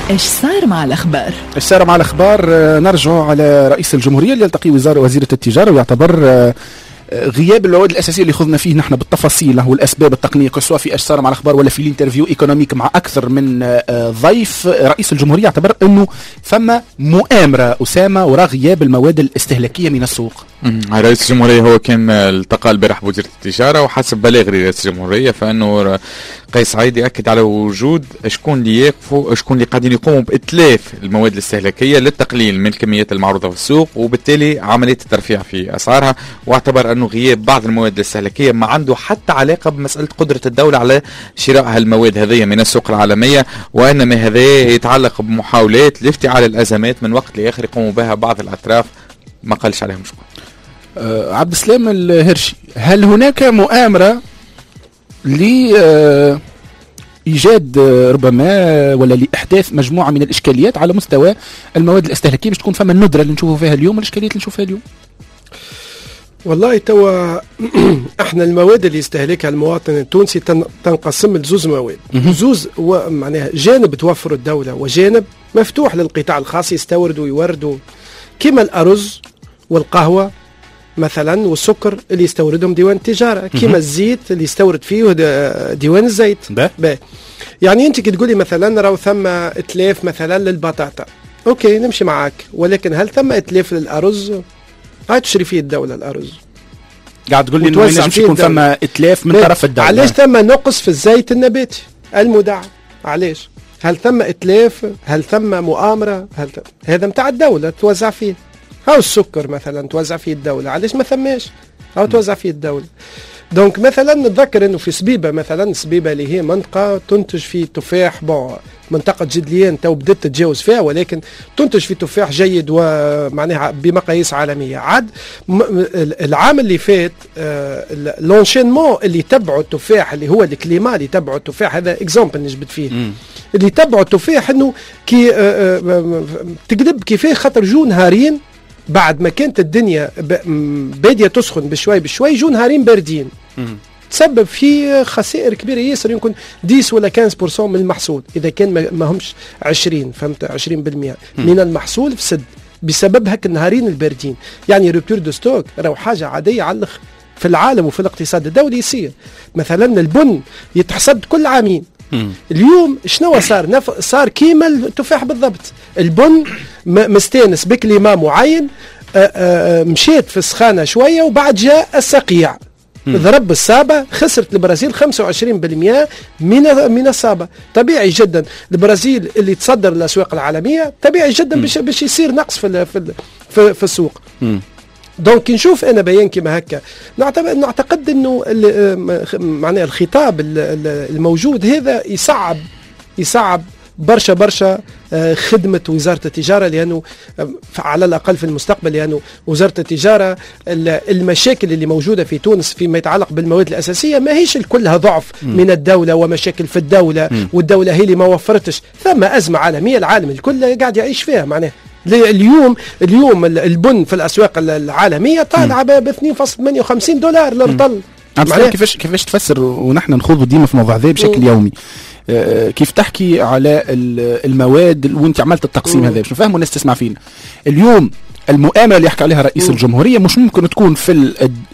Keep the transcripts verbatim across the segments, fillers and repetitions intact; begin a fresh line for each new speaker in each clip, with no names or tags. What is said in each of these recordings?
ايش صار مع الاخبار؟
ايش صار مع الاخبار؟ نرجع على رئيس الجمهوريه اللي يلتقي وزاره وزيره التجاره، ويعتبر غياب المواد الاساسيه اللي خذنا فيه نحن بالتفاصيل والاسباب التقنيه، سواء في ايش صار مع الاخبار ولا في الانترفيو ايكونوميك مع اكثر من ضيف. رئيس الجمهوريه يعتبر انه ثم مؤامره اسامه وراء غياب المواد الاستهلاكيه من السوق.
رئيس الجمهوريه هو كان التقى البارح بوزيره التجاره، وحسب بلاغ رئيس الجمهوريه فانه قيس سعيد ياكد على وجود شكون اللي يقفوا شكون اللي قاعدين يقوموا باتلاف المواد الاستهلاكيه للتقليل من الكميات المعروضه في السوق، وبالتالي عمليه الترفيع في اسعارها. واعتبر انه غياب بعض المواد الاستهلاكيه ما عنده حتى علاقه بمساله قدره الدوله على شراء هالمواد هذه من السوق العالميه، وانما هذا يتعلق بمحاولات لافتعال الازمات من وقت لاخر يقوموا بها بعض الاطراف ما قالش عليهم شكون.
أه عبد السلام الهرشي، هل هناك مؤامره لإيجاد ربما ولا لإحداث مجموعة من الإشكاليات على مستوى المواد الاستهلاكية باش تكون فما الندرة اللي نشوفوا فيها اليوم والإشكاليات اللي نشوفها اليوم؟
والله توا احنا المواد اللي يستهلكها المواطن التونسي تنقسم لزوز مواد. زوز معناها جانب توفر الدولة وجانب مفتوح للقطاع الخاص يستورد ويورد، كما الأرز والقهوة مثلا والسكر اللي يستوردهم ديوان التجارة، كما الزيت اللي يستورد فيه ديوان الزيت.
باهي.
يعني انت كي تقولي مثلا راهو ثم اتلاف مثلا للبطاطا، اوكي نمشي معاك، ولكن هل ثم اتلاف للأرز؟ هاي تشري فيه الدولة الأرز،
قاعد تقول لي انه ما ينجمش يكون ثم اتلاف من طرف الدولة.
علاش ثم نقص في الزيت النباتي المدعم؟ علاش؟ هل ثم اتلاف؟ هل ثم مؤامرة؟ هل ثم... هذا متاع الدولة توزع فيه. هاو السكر مثلا توزع فيه الدولة، علاش ما ثماش؟ هاو توزع فيه الدولة. دونك مثلا نتذكر انه في سبيبة مثلا، سبيبة اللي هي منطقة تنتج في تفاح، بون منطقة جدليان تو بدأت تتجاوز فيها، ولكن تنتج في تفاح جيد ومعناها بمقاييس عالمية. عاد العام اللي فات آه لونشينمون اللي تبعوا التفاح اللي هو الكليما اللي تبعوا التفاح، هذا اكزامبل نجبد فيه م. اللي تبعوا التفاح انه كي آه آه تقلب كيفاه، خاطر جو نهارين بعد ما كانت الدنيا بادية تسخن بشوي بشوي، جو نهارين باردين تسبب في خسائر كبيرة ياسر، يمكن عشرة ولا خمسة بالمئة من المحصول، إذا كان ما همش عشرين، فهمت، عشرين بالمئة من المحصول فسد بسبب هك النهارين الباردين. يعني روبتور دو ستوك راهو حاجة عادية على الأخر في العالم وفي الاقتصاد الدولي يصير. مثلا البن يتحصد كل عامين، اليوم شنو صار؟ نف... صار كيما التفاح بالضبط. البن م... مستانس بكليما معين، آآ آآ مشيت في السخانة شوية وبعد جاء السقيع ضرب الصابة، خسرت البرازيل خمسة وعشرين بالمئة من من الصابة. طبيعي جدا البرازيل اللي تصدر الأسواق العالمية طبيعي جدا باش باش يصير نقص في في في, في السوق. م. دونك نشوف انا بيان كما هكا، نعتقد انه معناها الخطاب الموجود هذا يصعب يصعب برشا برشا خدمة وزارة التجارة، لأنه على الأقل في المستقبل، لأنه وزارة التجارة المشاكل اللي موجودة في تونس فيما يتعلق بالمواد الأساسية ما هيش كلها ضعف من الدولة ومشاكل في الدولة والدولة هي اللي ما وفرتش، ثم أزمة عالمية العالم الكل قاعد يعيش فيها. معناه اليوم اليوم البن في الأسواق العالمية طالعة ب اثنين فاصلة ثمانية وخمسين دولار للطن.
كيفاش كيفاش تفسر ونحن نخوض ديما في موضوع ذا بشكل م. يومي، آه كيف تحكي على المواد وانت عملت التقسيم هذا باش نفهموا الناس تسمع فينا اليوم؟ المؤامرة اللي يحكي عليها رئيس م. الجمهورية مش ممكن تكون في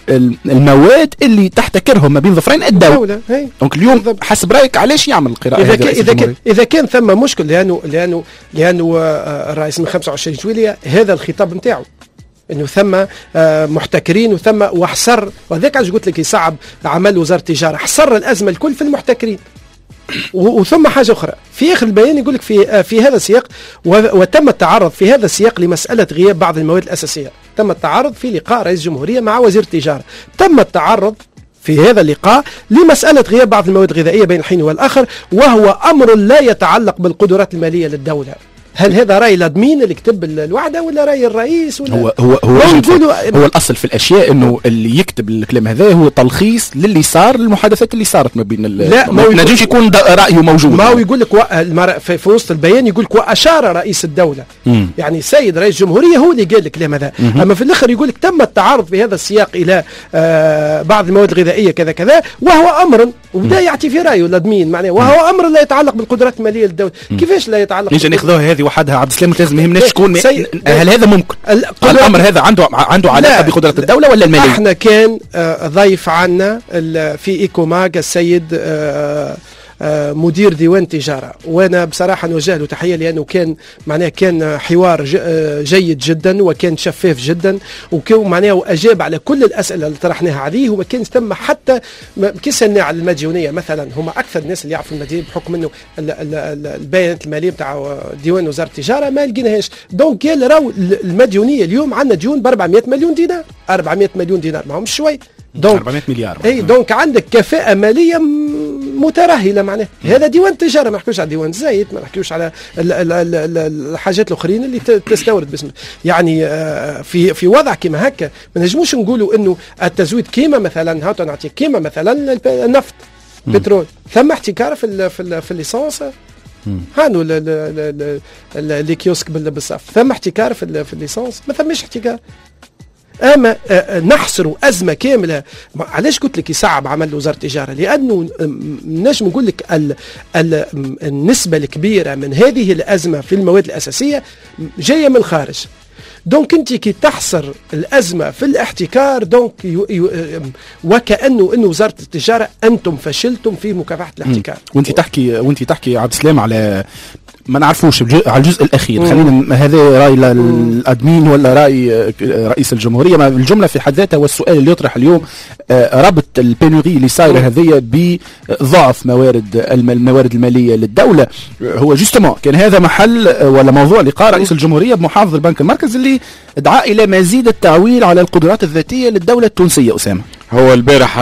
المواد اللي تحتكرهم ما بين ظفرين الدولة. دونك اليوم بالضبط. حسب رأيك علاش يعمل القراءة
إذا, كان إذا, كان إذا كان ثم مشكل، لأنه لأنه لأنه الرئيس من خمسة وعشرين جويلية هذا الخطاب نتاعو انه ثم محتكرين وثم وحصر، وهذاك علاش قلت لك يصعب عمل وزارة التجارة، حصر الأزمة الكل في المحتكرين. وثم حاجة أخرى في آخر البيان يقول لك في في هذا السياق، وتم التعرض في هذا السياق لمسألة غياب بعض المواد الأساسية. تم التعرض في لقاء رئيس الجمهورية مع وزير التجارة، تم التعرض في هذا اللقاء لمسألة غياب بعض المواد الغذائية بين الحين والآخر، وهو أمر لا يتعلق بالقدرات المالية للدولة. هل هذا رأي الأدمين اللي كتب الوعدة ولا رأي الرئيس ولا
هو هو هو, هو, هو الأصل في الأشياء إنه اللي يكتب الكلام هذا هو تلخيص للي صار، المحادثات اللي صارت ما بين
لا
ما نجمش يكون رأيه موجود.
ما هو يقول لك في, في وسط البيان يقول لك وأشار رئيس الدولة م. يعني السيد رئيس الجمهورية هو اللي قال الكلام هذا، أما في الآخر يقول لك تم التعرض في هذا السياق إلى آه بعض المواد الغذائية كذا كذا، وهو أمر وبدا يعطي في رايه الادمين معناه، وهو امر لا يتعلق بالقدرات الماليه للدوله. كيفاش لا يتعلق؟
نجي ناخذوها هذه وحدها عبد السلام، لازم يهمناش شكون.
سي...
هل هذا ممكن؟ الامر هذا عنده عنده علاقه بقدره الدوله ولا الماليه؟
احنا كان آه ضيف عنا في ايكوماج السيد آه مدير ديوان تجارة، وانا بصراحة نوجه له تحية لانه كان معناه كان حوار جيد جدا وكان شفاف جدا، وكان معناه اجاب على كل الاسئلة اللي طرحناها عليه، وما كان تم حتى كي سالنا على المديونية مثلا. هم اكثر الناس اللي يعرفوا المديونية بحكم انه البيانات المالية بتاع ديوان وزارة التجارة ما لقيناهاش. دونك قال راهو المديونية اليوم عندنا ديون ب أربعمائة مليون دينار، أربعمائة مليون دينار ما هم شوي، دونك
أربعمائة مليار.
اي دونك عندك كفاءة مالية مترهلة معناه. هذا ديوان تجارة، ما نحكوش على ديوان زيت، ما نحكوش على ال ال ال ال الحاجات الاخرين اللي تستورد باسم. يعني في في وضع كيما هكا ما نجموش نقولوا انه التزويد كيما مثلا هاو نعطيك كيما مثلا النفط بترول ثم احتكار في ال في ال في الليسانس. هانو اللي كيوسك بالصف ثم احتكار في في الليسانس، ما ثمش احتكار. اما نحصر ازمه كامله. علاش قلت لك يصعب عمل وزاره التجاره؟ لانه نجم نقول لك ال ال النسبه الكبيره من هذه الازمه في المواد الاساسيه جايه من الخارج. دونك انت كي تحصر الازمه في الاحتكار، دونك وكانه انه وزاره التجاره انتم فشلتم في مكافحه الاحتكار.
وانت تحكي وانت تحكي عبد السلام على ما نعرفوش على الجزء الاخير. مم. خلينا هذا راي الادمين ولا راي رئيس الجمهوريه؟ ما الجمله في حد ذاتها والسؤال اللي يطرح اليوم ربط البينوري اللي صايره هذه بضعف موارد الموارد الماليه للدوله. هو جوستومون كان هذا محل ولا موضوع لقاء رئيس الجمهوريه بمحافظ البنك المركزي اللي دعا الى مزيد التعويل على القدرات الذاتيه للدوله التونسيه. اسامه،
هو البارح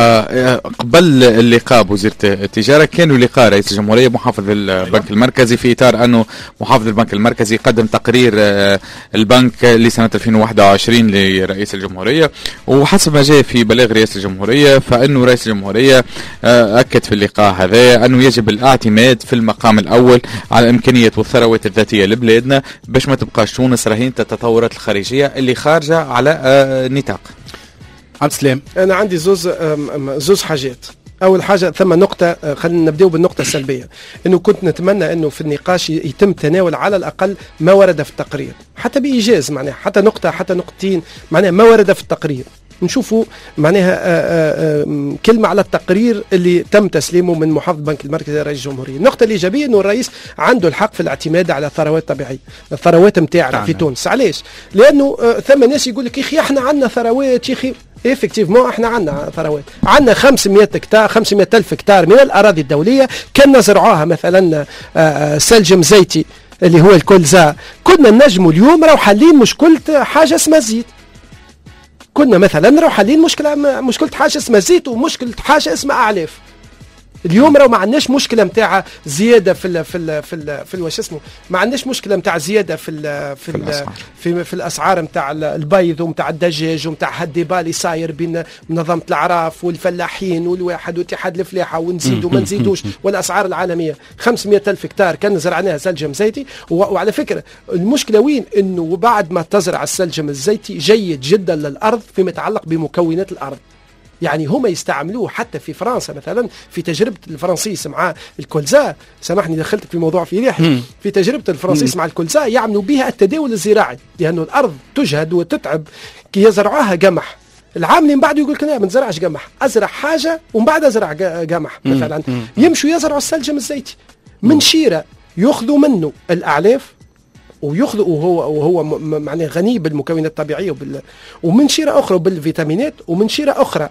قبل اللقاء بوزيرة التجارة كانوا لقاء رئيس الجمهورية محافظ البنك المركزي في إطار أنه محافظ البنك المركزي قدم تقرير البنك لسنة ألفين وواحد وعشرين لرئيس الجمهورية، وحسب ما جاء في بلاغ رئيس الجمهورية فإنه رئيس الجمهورية أكد في اللقاء هذا أنه يجب الاعتماد في المقام الأول على إمكانية والثروات الذاتية لبلادنا باش ما تبقاش تونس رهينة التطورات الخارجية اللي خارجة على نطاق.
عبد السلام،
أنا عندي زوز زوز حاجات. أول حاجة ثم نقطة، خلينا نبدأ بالنقطة السلبية، إنه كنت نتمنى إنه في النقاش يتم تناول على الأقل ما ورد في التقرير حتى بإيجاز، معناها حتى نقطة حتى نقطتين معناها ما ورد في التقرير نشوفوا معناها آآ آآ كلمة على التقرير اللي تم تسليمه من محافظ البنك المركزي لرئيس الجمهورية. النقطة الإيجابية إنه الرئيس عنده الحق في الاعتماد على الثروات الطبيعية، الثروات متاعنا في تونس. علاش؟ لأنه ثم ناس يقول لك يا أخي إحنا عندنا ثروات يا أخي. إفكتيفمون احنا عندنا ثروات، عندنا خمسمائة هكتار خمسمائة ألف هكتار من الأراضي الدولية كان نزرعوها مثلا سلجم زيتي اللي هو الكولزا، كنا نجموا اليوم راهو حالين مشكلة حاجة اسمها زيت. كنا مثلا راهو حالين مشكلة مشكلة حاجة اسمها زيت ومشكلة حاجة اسمها أعلاف. اليوم راهو ما عندناش مشكله نتاع زياده في ال في ال في ال في واش اسمه، ما عندناش مشكله نتاع زياده في ال في ال في, في الاسعار نتاع البيض ونتاع الدجاج ونتاع الديبال اللي صاير بين منظمه الاعراف والفلاحين والواحد واتحاد الفلاحه ونزيدوا ما نزيدوش والاسعار العالميه. خمسمائة ألف هكتار كان زرعناها سلجم زيتي، وعلى فكره المشكله وين؟ انه بعد ما تزرع السلجم الزيتي جيد جدا للارض فيما يتعلق بمكونات الارض. يعني هم يستعملوه حتى في فرنسا مثلا في تجربة الفرنسيس مع الكولزا. سامحني دخلت في موضوع في ريحي. في تجربة الفرنسيس مع الكولزا يعملوا بها التداول الزراعي، لأنه الأرض تجهد وتتعب كي يزرعوها قمح. العام اللي من بعده يقول لك لا ما نزرعش قمح، أزرع حاجة ومن بعد أزرع قمح مثلا. يمشوا يزرعوا السلجم الزيتي من شيرة، يأخذوا منه الأعلاف وياخذوا وهو وهو معناه غني بالمكونات الطبيعيه وبال ومن شيره اخرى بالفيتامينات، ومن شيره اخرى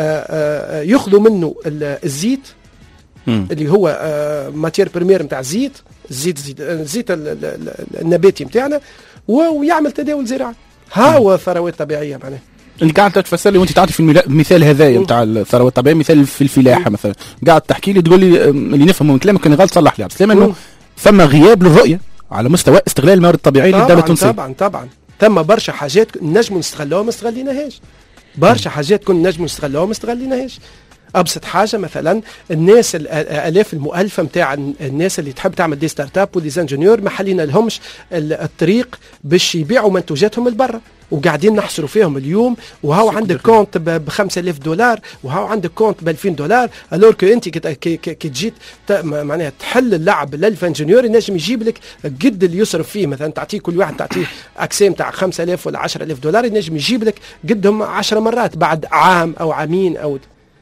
ياخذوا منه الزيت م. اللي هو ماتير بريمير نتاع الزيت، الزيت الزيت النباتي نتاعنا، ويعمل تداول زراعي. ها هو ثروات طبيعيه معناه.
اللي قاعد تفسر لي وانت تعطي في المثال هذايا نتاع الثروات الطبيعيه، مثال في الفلاحه مثلا، قاعد تحكي لي تقول لي اللي نفهمه من كلامك كان غلط، صلح لي عبد السلام انه ثم غياب للرؤيه على مستوى استغلال الموارد الطبيعيه للدوله التونسيه.
طبعا طبعا ثم برشا حاجات نجموا نستغلوها ما استغليناهاش، برشا حاجات كنا نجموا نستغلوها ما استغليناهاش. ابسط حاجه مثلا الناس الالاف المؤلفه نتاع الناس اللي تحب تعمل دي ستارت اب ودي انجينيور ما حلينا لهمش الطريق باش يبيعوا منتوجاتهم لبرا، وقاعدين نحصروا فيهم اليوم. وهو عندك كونت ب خمسة آلاف دولار، وهو عندك كونت ب ألفين دولار، الور كو انت كي تجي معناها تحل اللعب للف انجينيور ينجم يجيب لك قد اللي يصرف فيه. مثلا تعطيه كل واحد تعطيه اكسيم تاع خمسة آلاف ولا عشرة آلاف دولار، ينجم يجيب لك قدهم عشر مرات بعد عام او عامين او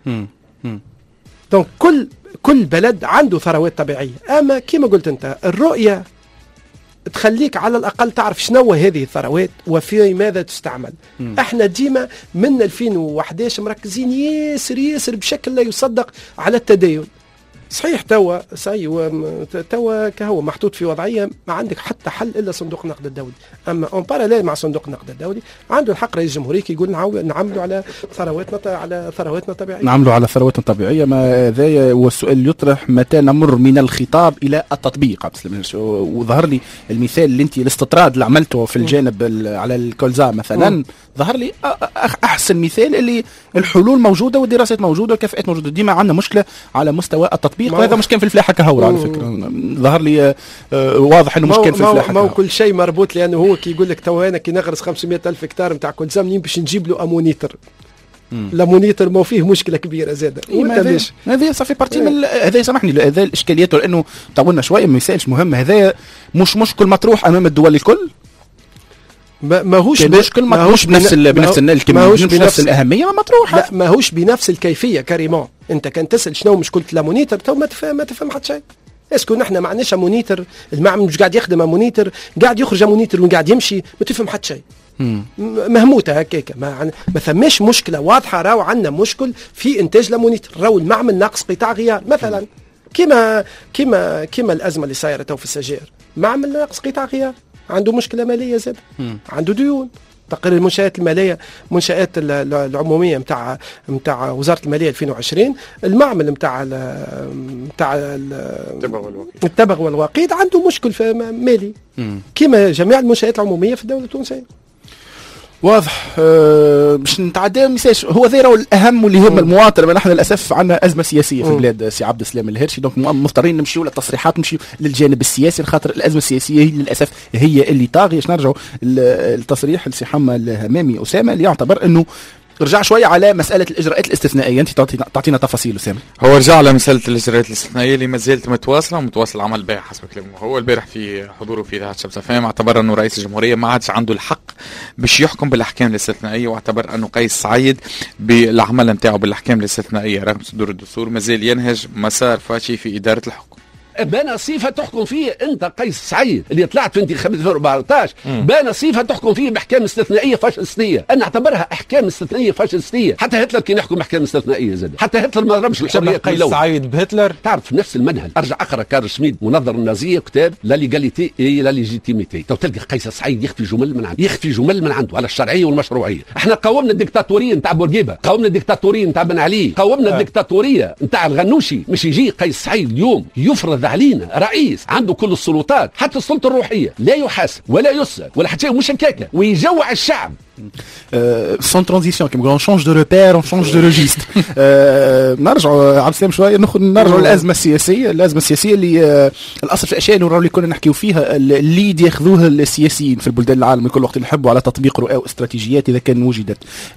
دونك كل كل بلد عنده ثروات طبيعيه. اما كما قلت انت الرؤيه تخليك على الأقل تعرف شنو هذه الثروات وفي ماذا تستعمل. م. احنا ديما من ألفين وأحد عشر مركزين ياسر ياسر بشكل لا يصدق على التدين. صحيح توا صحيح توا كهو محطوط في وضعيه ما عندك حتى حل الا صندوق النقد الدولي. اما اون باراليل مع صندوق النقد الدولي عنده الحق رئيس الجمهوريه يقول نعملوا على ثرواتنا على ثرواتنا الطبيعيه.
نعملوا على ثرواتنا الطبيعيه. ما هذا هو السؤال يطرح، متى نمر من الخطاب الى التطبيق؟ وظهر لي المثال اللي انت الاستطراد اللي عملته في الجانب على الكولزا مثلا، م. ظهر لي احسن مثال اللي الحلول موجوده والدراسات موجوده والكفاءات موجوده. ديما عندنا مشكله على مستوى التطبيق، وهذا مش كان في الفلاحه كهور على فكره. ظهر لي آه واضح انه مش كان في الفلاحه.
ما هو كل شيء مربوط، لانه هو كي يقول لك تو انا كي نغرس خمسمائة ألف هكتار نتاع كولزا منين باش نجيب له امونيتر؟ لامونيتر ما فيه مشكله كبيره زاده.
هذا صافي بارتي من هذا. سامحني هذا الاشكاليات، لانه طولنا شويه ما يسالش مهم. هذا مش مشكل مطروح امام الدول الكل.
ماهوش
مشكل ماهوش بنفس بنفس الكميه، مش بنفس الاهميه ما مطروحه.
لا ماهوش بنفس الكيفيه كريمون. انت كان تسال شنو مشكله لامونيتر تو ما تفهم ما تفهم حتى شيء. اسكو نحن ما عندناش مونيتر، المعمل مش قاعد يخدم مونيتر، قاعد يخرج مونيتر وقاعد يمشي، ما تفهم حتى شيء. مهموته هكاك. ما ما ثماش مشكله واضحه. راهو عندنا مشكل في انتاج لامونيتر، راهو المعمل ناقص قطاع غيار مثلا، كما كما كما الازمه اللي صايره تو في السجائر. معمل ناقص قطاع غيار، عنده مشكله ماليه زاد، عنده ديون. تقرير المنشآت الماليه منشآت العموميه نتاع نتاع وزاره الماليه ألفين وعشرين، المعمل نتاع نتاع التبغ والوقيد عنده مشكل مالي كما جميع المنشآت العموميه في الدوله التونسيه.
واضح. أه باش نتعدى مساش هو ذي راهو الاهم واللي هم المواطن. ما نحن للاسف عندنا ازمه سياسيه في البلاد سي عبد السلام الهرشي، دونك مضطرين نمشيو للتصريحات، نمشيو للجانب السياسي، خاطر الازمه السياسيه هي للاسف هي اللي طاغيه. باش نرجعوا التصريح لسي حما الهمامي اسامه اللي يعتبر انه رجع شويه على مساله الاجراءات الاستثنائيه. انت تعطينا تفاصيل اسامه.
هو رجع على مساله الاجراءات الاستثنائيه اللي ما زالت متواصله ومتواصل عمل بها حسب كلامه. هو البارح في حضوره في اذاعه شمس فهم اعتبر انه رئيس الجمهوريه ما عادش عنده الحق باش يحكم بالاحكام الاستثنائيه، واعتبر انه قيس سعيد بالعمل نتاعه بالاحكام الاستثنائيه رغم صدور الدستور ما زال ينهج مسار فاشي في اداره الحكم.
بان صفه تحكم فيه انت قيس سعيد اللي طلعت في انتخابات ألفين وأربعطاش، بان صفه تحكم فيه باحكام استثنائيه فاشستيه. انا اعتبرها احكام استثنائيه فاشستيه. حتى هتلر كان يحكم احكام استثنائيه زاد، حتى هتلر ما ضربش الحريه.
قيس سعيد بهتلر تعرف
نفس المنهج. ارجع اقرا كارل شميد منظر النازيه كتاب لا ليغاليتي اي لا ليجيتيميتي، تو تلقى قيس سعيد يخفي جمل من عنده، يخفي جمل من عنده على الشرعيه والمشروعيه. احنا قاومنا الديكتاتوريه نتاع بورقيبه، قاومنا الديكتاتوريه نتاع بن علي، قاومنا آه. الديكتاتوريه نتاع الغنوشي. مش يجي قيس سعيد اليوم يفرض علينا رئيس عنده كل السلطات حتى السلطه الروحيه، لا يحاسب ولا يسأل ولا حتى مش هكاكه، ويجوع الشعب.
سون ترانزيسيون كيما نقولوا شونج دو ريبير اون شونج دو ريجيستر. نرجعوا عبد السلام شويه ناخذ نرجعوا للازمه السياسيه. الازمه السياسيه اللي الاصل في الاشياء اللي راهو كنا نحكيو فيها الليد ياخذوها السياسيين في البلدان العالم كل وقت نحبوا على تطبيق رؤى واستراتيجيات اذا كان وجدت.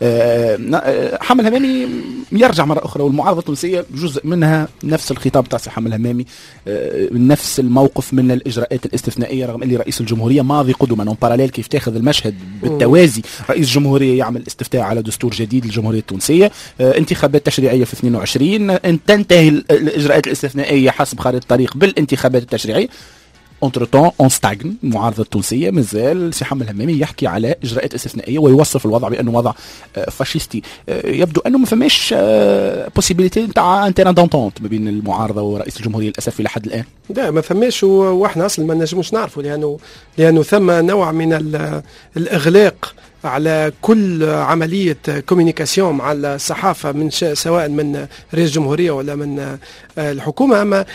حمد الهمامي يرجع مره اخرى، والمعارضه التونسيه جزء منها نفس الخطاب تاع حمد الهمامي، نفس الموقف من الاجراءات الاستثنائيه، رغم اللي رئيس الجمهوريه ماضي قدما اون باراليل كيف تاخذ المشهد بالتوازي. رئيس الجمهورية يعمل استفتاء على دستور جديد للجمهورية التونسية، اه انتخابات تشريعية في اثنين وعشرين، ان تنتهي الإجراءات الاستثنائية حسب خارطة الطريق بالانتخابات التشريعية. اونتر طون اون ستاغن المعارضة التونسية مازال سي حمد الهمامي يحكي على إجراءات استثنائية ويوصف الوضع بأنه وضع اه فاشيستي. اه يبدو أنه ما فماش اه بوسيبيليتي نتاع ان تيران دونتونت ما بين المعارضة ورئيس الجمهورية للأسف إلى حد الآن.
لا ما فماش، واحنا أصلا ما نجموش نعرفوا، لأنه لأنه ثم نوع من الإغلاق على كل عملية كوميونيكاسيون مع الصحافة من سواء من رئيس الجمهورية ولا من الحكومة. أما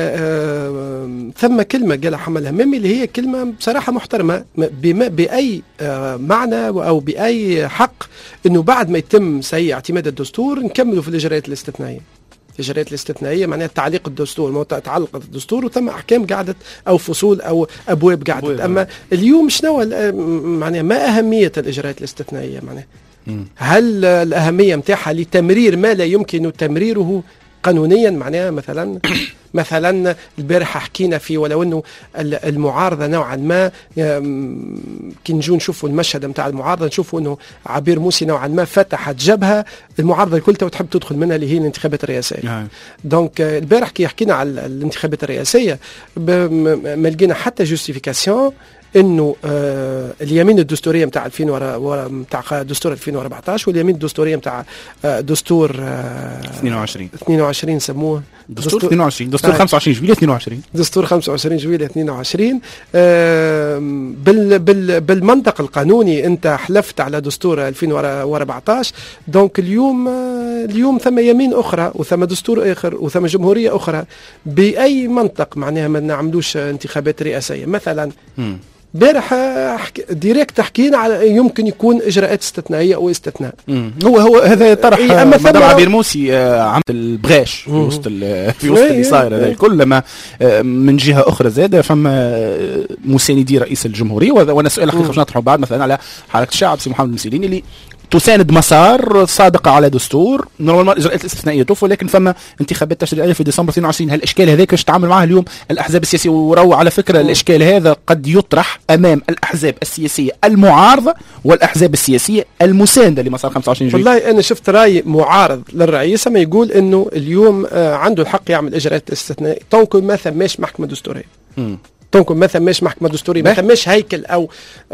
ثم كلمة قالها حمد الهمامي اللي هي كلمة بصراحة محترمة بأي معنى أو بأي حق، أنه بعد ما يتم سي اعتماد الدستور نكملوا في الإجراءات الاستثنائية. الإجراءات الاستثنائية معناها تعليق الدستور، ما تعلق الدستور وثم أحكام قعدت أو فصول أو أبواب قعدت. أما اليوم شنو معناها ما أهمية الإجراءات الاستثنائية؟ معناها هل الأهمية متاعها لتمرير ما لا يمكن تمريره قانونيا؟ معناها مثلا مثلا البارحة حكينا في ولو انه المعارضة نوعا ما كي نجو نشوفوا المشهد نتاع المعارضة نشوفوا انه عبير موسي نوعا ما فتحت جبهة المعارضة الكل تحب تدخل منها اللي هي الانتخابات الرئاسية. دونك البارح كي حكينا على الانتخابات الرئاسية ما لقينا حتى جوستيفيكاسيون انه آه اليمين الدستوريه نتاع ألفين نتاع دستور ألفين وأربعطاش واليمين الدستوريه نتاع آه دستور آه
اثنين وعشرين
اثنين وعشرين سموه
دستور اثنين وعشرين دستور خمسة وعشرين جويلية اثنين وعشرين
دستور خمسة وعشرين جويلية اثنين وعشرين. آه بال بال بالمنطق القانوني انت حلفت على دستور ألفين وأربعطاش، دونك اليوم آه اليوم ثم يمين اخرى وثم دستور اخر وثم جمهوريه اخرى. باي منطق معناها ما نعملوش انتخابات رئاسيه مثلا؟ م. بارح ديريكت حكينا على يمكن يكون اجراءات استثنائيه او استثناء.
هو هو هذا طرح
إيه
مدام عبير موسي عملت البغاش في وسط في وسط اللي صاير هذا كلما من جهه اخرى زاد فما مساندي رئيس الجمهوريه. وانا سؤال حقيقه باش نطرحه بعد مثلا على حركه الشعب سي محمد المسيليني اللي تساند مسار صادقه على دستور نورمالمون الاجراءات الاستثنائيه توفى، ولكن فما انتخابات تشريعيه في ديسمبر اثنين وعشرين. هل الاشكال هذاك باش تتعامل معه اليوم الاحزاب السياسيه؟ وراو على فكره الاشكال هذا قد يطرح امام الاحزاب السياسيه المعارضه والاحزاب السياسيه المسانده لمسار خمسة وعشرين جويلية.
والله انا شفت راي معارض للرئيس ما يقول انه اليوم عنده الحق يعمل اجراءات استثنائيه طونكو ما ثماش محكمه دستوريه. طونكم ما ثماش محكمة دستورية، ما ثماش هيكل أو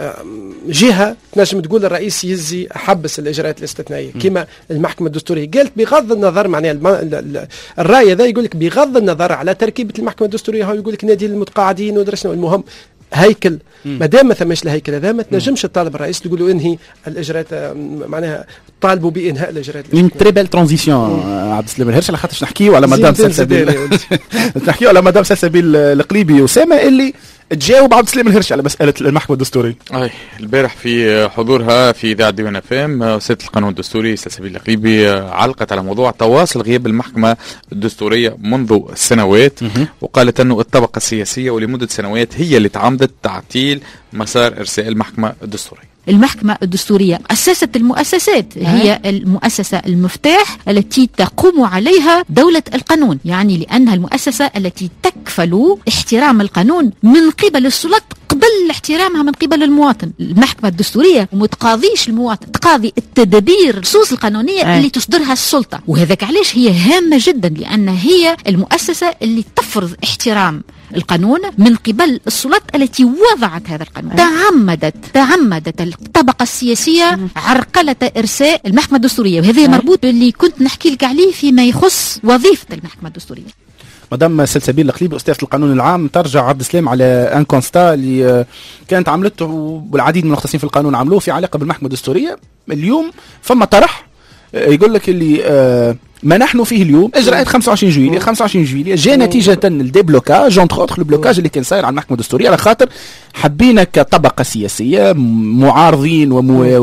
جهة تنجم تقول الرئيس يزي حبس الإجراءات الاستثنائية كما المحكمة الدستورية قالت. بغض النظر معناها الرأي هذا يقول لك بغض النظر على تركيبة المحكمة الدستورية، هو يقول لك نادي المتقاعدين ودرسنا. المهم هيكل ما دام ما ثماش الهيكل هذا ما تنجمش تطالب الرئيس تقول له انهي الاجراءات، معناها طالبوا بانهاء الاجراءات.
من تري بيل ترانزيسيون عبد السلام الهرش على خاطرش نحكيو على مدام سلسبيل نحكيو على مدام سلسبيل القليبي وسامه اللي تجاوب عبد السلام الهرش على مساله المحكمه الدستوريه.
اي البارح في حضورها في اذاعه ديوان اف ام وسيله القانون الدستوري سلسبيل القليبي علقت على موضوع تواصل غياب المحكمه الدستوريه منذ سنوات، وقالت انه الطبقه السياسيه ولمده سنوات هي اللي تعمدت تعطيل مسار ارساء المحكمه الدستوريه.
المحكمة الدستورية مؤسسة المؤسسات، هي المؤسسة المفتاح التي تقوم عليها دولة القانون، يعني لأنها المؤسسة التي تكفل احترام القانون من قبل السلطات قبل احترامها من قبل المواطن. المحكمة الدستورية ومتقاضيش المواطن، تقاضي التدابير النصوص القانونية أه. اللي تصدرها السلطة، وهذاك علاش هي هامة جدا لأن هي المؤسسة اللي تفرض احترام القانون من قبل السلطات التي وضعت هذا القانون. تعمدت تعمدت الطبقة السياسية عرقلة إرساء المحكمة الدستورية، وهذا مربوط باللي كنت نحكي لك عليه فيما يخص وظيفة المحكمة الدستورية.
مدام سلسبيل القليبي أستاذة القانون العام، ترجع عبد السلام على ان كونستا اللي كانت عملته والعديد من المختصين في القانون عملوه في علاقة بالمحكمة الدستورية. اليوم فما طرح يقول لك اللي آه ما نحن فيه اليوم اجراءات خمسة وعشرين جويلية خمسة وعشرين جويلية جاء نتيجة الديبلوكاج اونتر اوتر البلوكاج اللي كان صاير على المحكمة الدستورية، على خاطر حبينا كطبقة سياسية معارضين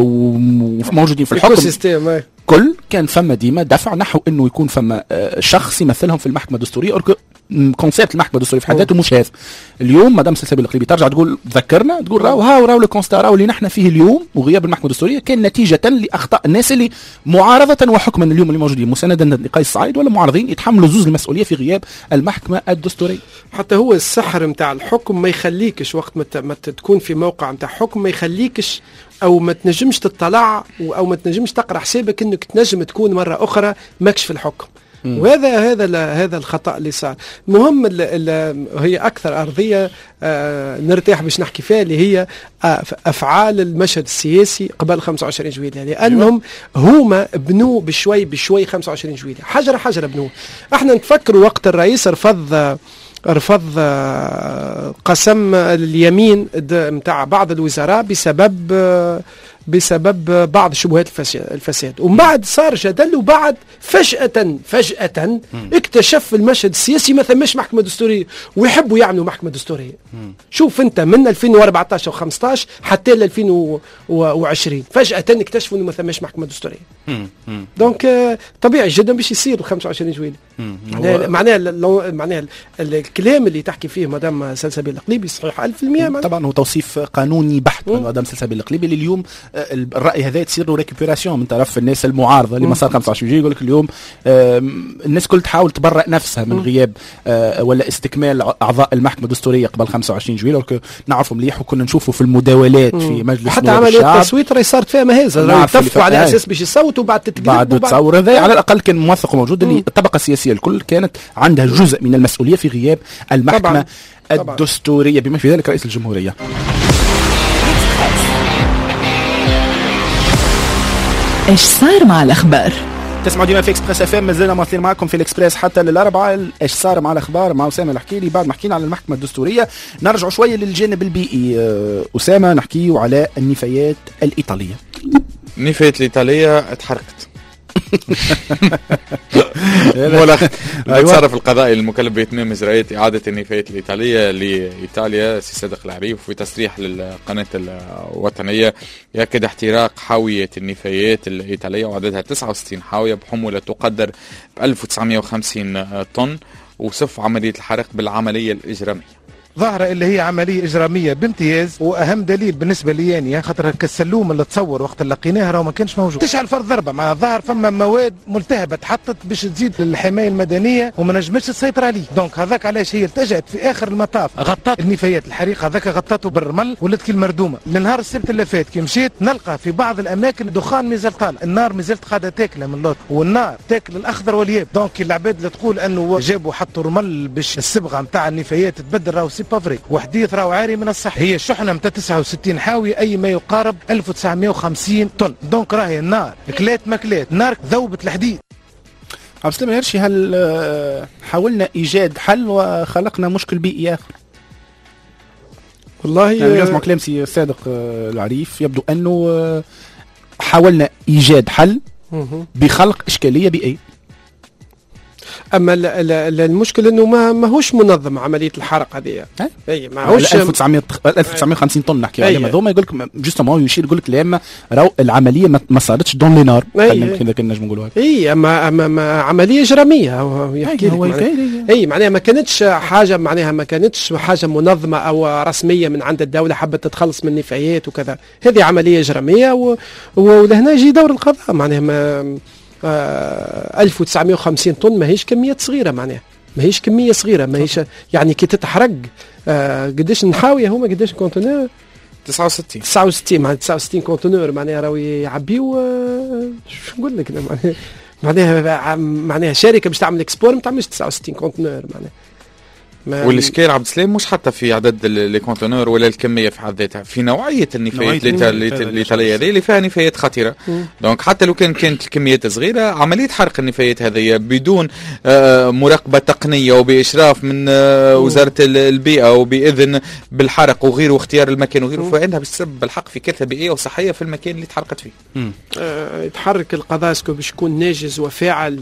وموجودين في الحكم كل كان فما ديما دفع نحو انه يكون فما شخص يمثلهم في المحكمة الدستورية. كونسيبت المحكمة الدستورية في حد ذاته مش هذا. اليوم مدام سلسبيل القليبي ترجع تقول ذكرنا تقول راو هاو راو الكونستا راو اللي نحن فيه اليوم وغياب المحكمة الدستورية كان نتيجة لأخطاء الناس اللي معارضة وحكما اليوم اللي موجودين مساندا لقيس سعيد ولا معارضين يتحملوا زوز المسؤولية في غياب المحكمة الدستورية.
حتى هو السحر متاع الحكم ما يخليكش وقت ما تكون في موقع متاع حكم ما يخليكش او ما تنجمش تطلع او ما تنجمش تقرا حسابك انك تنجم تكون مرة اخرى ماكش في الحكم. وهذا هذا هذا الخطأ اللي صار. المهم ال ال هي أكثر أرضية آه نرتاح باش نحكي فيها اللي هي آه أفعال المشهد السياسي قبل خمسة وعشرين جويلية، لأنهم هما بنوا بشوي بشوي خمسة وعشرين جويلية حجرة حجرة بنوا. احنا نتفكر وقت الرئيس رفض رفض قسم اليمين متاع بعض الوزراء بسبب بسبب بعض شبهات الفساد. ومن بعد صار جدل، وبعد فجأة فجأة اكتشف المشهد السياسي ما ثماش محكمة دستورية ويحبوا يعملوا محكمة دستورية. شوف انت من ألفين وأربعطاش و15 حتى ل ألفين وعشرين فجأة اكتشفوا انه ما ثماش محكمة دستورية. دونك طبيعي جدا باش يصير خمسة وعشرين جويلية. معناها معناها الكلام اللي تحكي فيه مدام سلسبيل القليبي صحيح ألف بالمئة.
طبعا هو توصيف قانوني بحت من مدام سلسبيل القليبي اللي اليوم الرأي هذا تصير له ريكوبيراسيون من طرف الناس المعارضة لما صار خمسة وعشرين جويلية. يقول لك اليوم الناس كل تحاول تبرأ نفسها من غياب ولا استكمال أعضاء المحكمة الدستورية قبل خمسة وعشرين جويلية. نعرفوا مليح وكنا نشوفوا في المداولات في مجلس
حتى عملية التصويت راهي صارت فيها مهزة، اتفقوا على أساس باش يصوتوا بعد تتقلب
بعد تصور. هذا على الأقل كان موثق وموجود اللي الطبقة السياسية الكل كانت عندها جزء من المسؤولية في غياب المحكمة طبعاً. الدستورية بما في ذلك رئيس الجمهورية.
ايش صار مع الأخبار؟
تسمعوا ديما في اكسبريس اف ام، مازلنا مواصلين معكم في الاكسبريس حتى للاربعاء. ايش صار مع الاخبار مع اسامه الحكيلي. بعد ما حكينا على المحكمه الدستوريه نرجع شويه للجانب البيئي. اسامه نحكيوا على النفايات الايطاليه.
النفايات الايطاليه اتحرقت. ملخ المتصرف القضائي المكلف بإتمام إجراءات إعادة النفايات الإيطالية لإيطاليا سي صادق العريف في تصريح للقناة الوطنية يأكد احتراق حاوية النفايات الإيطالية وعددها تسعة وستين حاوية بحمولة تقدر ب ألف وتسعمائة وخمسين طن، وصف عملية الحرق بالعملية الإجرامية.
ظاهرة اللي هي عملية إجرامية بامتياز، وأهم دليل بالنسبة لي خاطر السلوم اللي تصور وقت اللي لقيناه راه ما كانش موجود. تشعل فرد ضربة مع ظهر فما مواد ملتهبة تحطت باش تزيد الحماية المدنية وما نجمتش تسيطر عليه. دونك هذاك علاش هي التجأت في آخر المطاف غطت النفايات الحريق هذاك غطته بالرمل ولات كي المردومة. لنهار السبت اللي فات كي مشيت نلقى في بعض الأماكن دخان مازال طالع، النار مازالت قاعدة تاكله من اللوط، والنار تاكل الأخضر والياب. دونك العباد اللي تقول أنه جابوا حطوا رمل باش الصبغة نتاع النفايات تبدل راهو سي با فري. وحديث راهو عاري من الصح. هي شحنه متاع تسعة وستين حاوي اي ما يقارب ألف وتسعمائة وخمسين طن. دونك راهي النار كلات ماكلات نار ذوبت الحديد.
عبد السلام الهرشي، هل حاولنا ايجاد حل وخلقنا مشكل بيئي اخر؟
والله
يعني نسمع كلام سي صادق العريف يبدو انه حاولنا ايجاد حل بخلق اشكاليه بيئيه.
اما المشكل انه ما ماهوش منظم عمليه الحرق هذه.
اي ماهوش ألف وتسعمائة ألف وتسعمائة وخمسين طن نحكي عليهم هذوما. يقول لك جوستومون يشير يقول لك لما راهو العمليه ما صارتش دون لي نار كذا كنا نجم نقولوا هكا.
اي اما اما عمليه اجراميه هو يحكي
هو
لك. اي معناها ما كانتش حاجه معناها ما كانتش حاجه منظمه او رسميه من عند الدوله حبت تتخلص من النفايات وكذا. هذه عمليه اجراميه ولهنا يجي دور القضاء. معناها ما آه ألف وتسعمائة وخمسين طن ماهيش كمية صغيرة. معناها ماهيش كمية صغيرة ماهيش يعني كي تتحرق آه قديش نحاوية هما قديش كونتينور
تسعة وستين
تسعة وستين معناها تسعة وستين كونتينور. معناها راهو يعبيو آه شو نقول لك معناها معناها معناها شركة باش تعمل اكسبور ما تعملش تسعة وستين كونتينور. معناها
والاشكال عبد السلام مش حتى في عدد لي كونتينور ولا الكميه في حد ذاتها، في نوعيه النفايات الايطاليه هذه اللي فيها نفايات خطيره. دونك حتى لو كان كانت الكميات صغيره عمليه حرق النفايات هذه بدون آه مراقبه تقنيه وباشراف من آه وزاره البيئه وباذن بالحرق وغيره واختيار المكان وغيره، فانها بتسبب بالحق في كارثه بيئيه وصحيه في المكان اللي تحرقت فيه.
آه يتحرك القضاء اسكو باش يكون ناجز وفاعل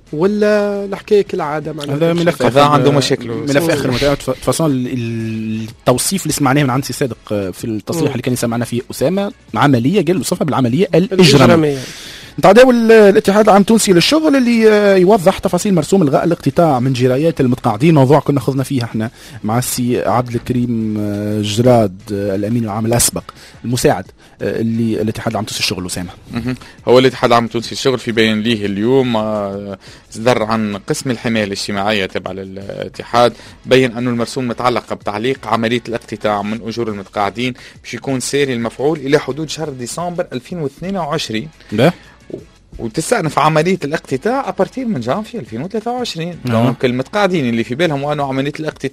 ولا الحكايه كالعاده. معناها
هذا ملف
هذا عنده مشاكل
ملف اخر متابعه فاصون. التوصيف اللي سمعناه من عند سي صادق في التصريح اللي كان يسمعنا فيه اسامه عمليه قال وصفها بالعمليه الاجراميه. نتعداو الاتحاد العام التونسي للشغل اللي يوضح تفاصيل مرسوم الغاء الاقتطاع من جرايات المتقاعدين. موضوع كنا خذنا فيه احنا مع السي عبد الكريم جراد الامين العام الاسبق المساعد اللي الاتحاد العام التونسي للشغل. اسامه
هو الاتحاد العام التونسي للشغل في بيان ليه اليوم صدر عن قسم الحمايه الاجتماعيه تبع الاتحاد بين انه المرسوم متعلق بتعليق عمليه الاقتطاع من اجور المتقاعدين باش يكون ساري المفعول الى حدود شهر ديسمبر ألفين واثنين وعشرين
ده
وتستأنف عملية الاقتطاع أبارتير من جانفي ألفين وثلاثة وعشرين. دونك المتقاعدين اللي في بالهم وأنه عملية الاقتطاع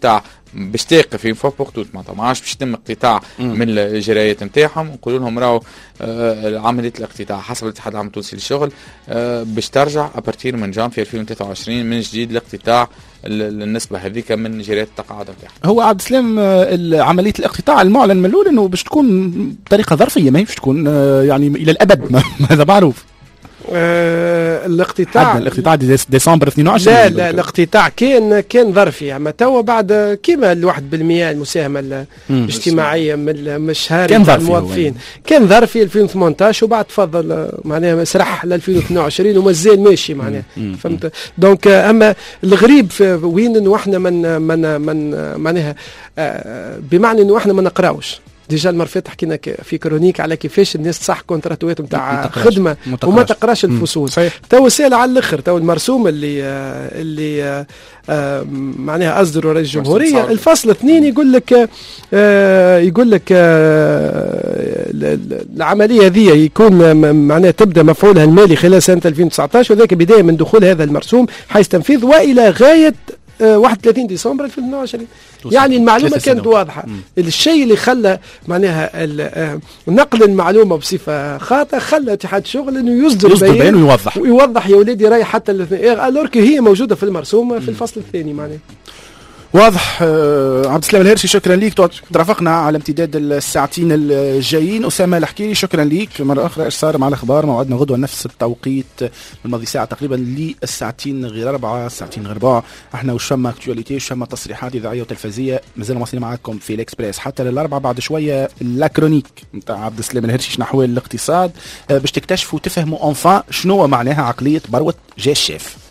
باش تقف في فوا بور توت معناتها ما عادش باش يتم اقتطاع من الاجراءات نتاعهم، ونقولوا لهم راهو آه عمليه الاقتطاع حسب الاتحاد العام التونسي للشغل آه باش ترجع ابارتير من جانفي ألفين وثلاثة وعشرين من جديد الاقتطاع النسبه هذيك من اجراءات التقاعد نتاعها.
هو عبد السلام عمليه الاقتطاع المعلن من الاول انه باش تكون بطريقه ظرفيه، ما هي باش تكون يعني الى الابد، هذا معروف.
آه الاقتطاع
الاقتطاع دي ديسمبر اثنين وعشرين.
لا لا الاقتطاع كان كان ظرفي، اما توا بعد كيما الواحد بالمئة المساهمه الاجتماعيه من الشهري
كان
الموظفين كان ظرفي ألفين وثمانية عشر، وبعد تفضل معناها سرح ل ألفين واثنين وعشرين ومازال ماشي معناها فهمت. دونك اما الغريب في وين انه احنا من من من معناها بمعنى انه احنا ما نقراوش. ديجا المره فاتت حكينا في كرونيك على كيفاش الناس تصح كونتراتوات نتاع خدمه وما تقراش الفصول. تو سهل على الاخر، تو المرسوم اللي آه اللي آه آه معناها اصدروا رئيس الجمهوريه الفصل اثنين يقول لك آه يقول لك آه العمليه هذه يكون معناها تبدا مفعولها المالي خلال سنه ألفين وتسعة عشر، وذلك بدايه من دخول هذا المرسوم حيث تنفيذ والى غايه واحد وثلاثين ديسمبر ألفين واثنين وعشرين. يعني المعلومه كانت واضحه. الشيء اللي خلى معناها نقل المعلومه بصفه خاطئه خلى اتحاد الشغل انه يصدر
بيان ويوضح
ويوضح يا ولادي راي حتى الورك هي موجوده في المرسوم في الفصل الثاني معناها.
واضح. عبد السلام الهرشي شكرا ليك، ترافقنا على امتداد الساعتين الجايين. أسامة الحكيري شكرا ليك مرة أخرى. إيش صار مع الأخبار؟ موعدنا غدوة نفس التوقيت من ماضي ساعة تقريبا للساعتين غير أربعة ساعتين غير ربع. احنا وش فما اكتواليتي وش فما تصريحات إذاعية وتلفزية. مازال مواصلين معاكم في الإكسبريس حتى للأربعة. بعد شوية لا كرونيك نتاع عبد السلام الهرشي نحو الاقتصاد باش تكتشفوا وتفهموا أنفا شنو معناها عقلية بروة جاي الشيف.